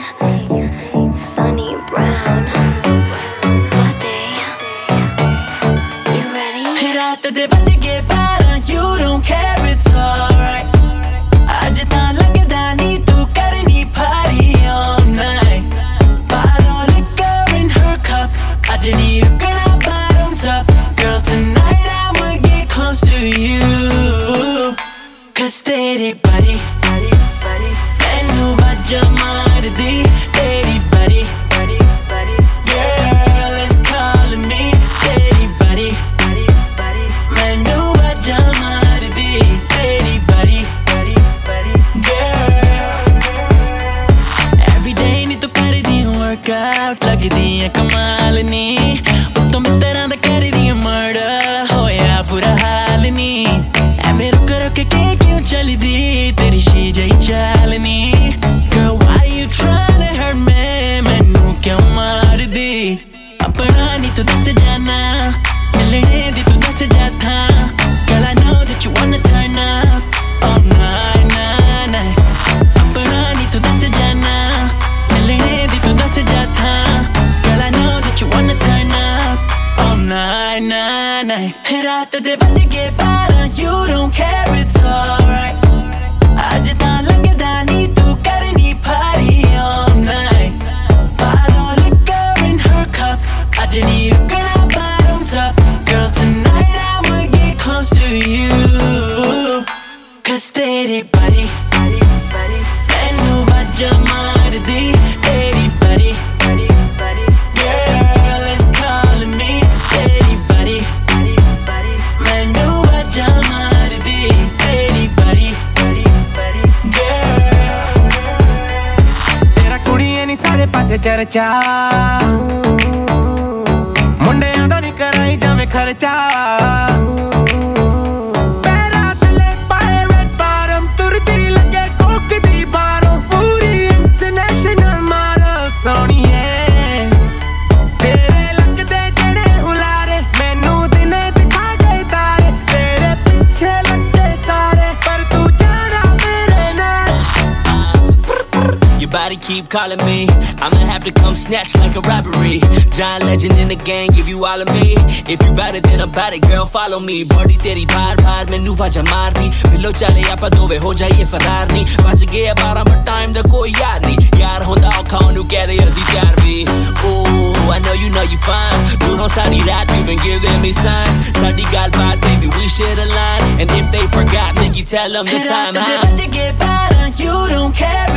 Sunny Brown. You ready? रात दे बज गए 12, you don't care, it's alright. आज तां लगदा नी तू करनी party all night. Bottle liquor in her cup, आज नी रुकना bottoms up. Girl, tonight I'ma get close to you. Cause तेरी body मैनू वाजा मारदी, तेरी body girl is calling me. तेरी body मैनू वाजा मारदी, तेरी body girl. Every day नी तू करदी workout, लगदी है कमाल नी. उत्तों मित्तरां दा करदी है murder, होया बुरा हाल नी. ऐवें रुक रुक के क्यों चलदी तेरी शी जही चाल नी. Girl, why you tryna hurt me? मैनू क्यों मारदी? अपना नी तू दस जाना, मिलने दी तू दस जा था. Girl, I know that you wanna turn up all night, night, night. अपना नी तू दस जाना, मिलने दी तू दस जा था. Girl, I know that you wanna turn up all night, night, night. रात दे बज गए 12, you don't care, it's alright. आज तां लगदा नी तू करनी party all night. Bottle liquor in her cup, आज नी रुकना bottoms up. Girl, tonight I'ma get close to you. Cause तेरी body मैनू वाजा मारदी, तेरी body girl is calling me. तेरी body मैनू वाजा मारदी, तेरी body girl. तेरा कुड़ियां नी सारे पासे चर्चा, मुंडियां दा नी कराई जावे खर्चा. पैरां थल्ले पाए red bottom, तुरदी लगे कोक दी बारों. पूरी international model सोहणीए, तेरे लगदे जेड़े हुलारे. मैनू दिने दिखा गए तारे, तेरे पिछे लगे सारे. पर तू जाना मेरे नाल. Your body keep calling me, I'ma have to come snatch like a robbery. Giant legend in the gang, give you all of me. If you bout it, then about it, girl, follow me. Body तेरी बार बार मैनू वाजा मारदी. मिलो चले आपां दोवे हो जाइए फरार नी. बज गए 12 but time दा कोई याद नी. यार होंदा औखा ओनू कहदे असीं प्यार भी. Oh, I know you fine. दूरों सारी रात you been giving me signs. साडी गलबात baby we should align. And if they forgot, Nikki tell them the time. रात दे बज गए 12, you don't care,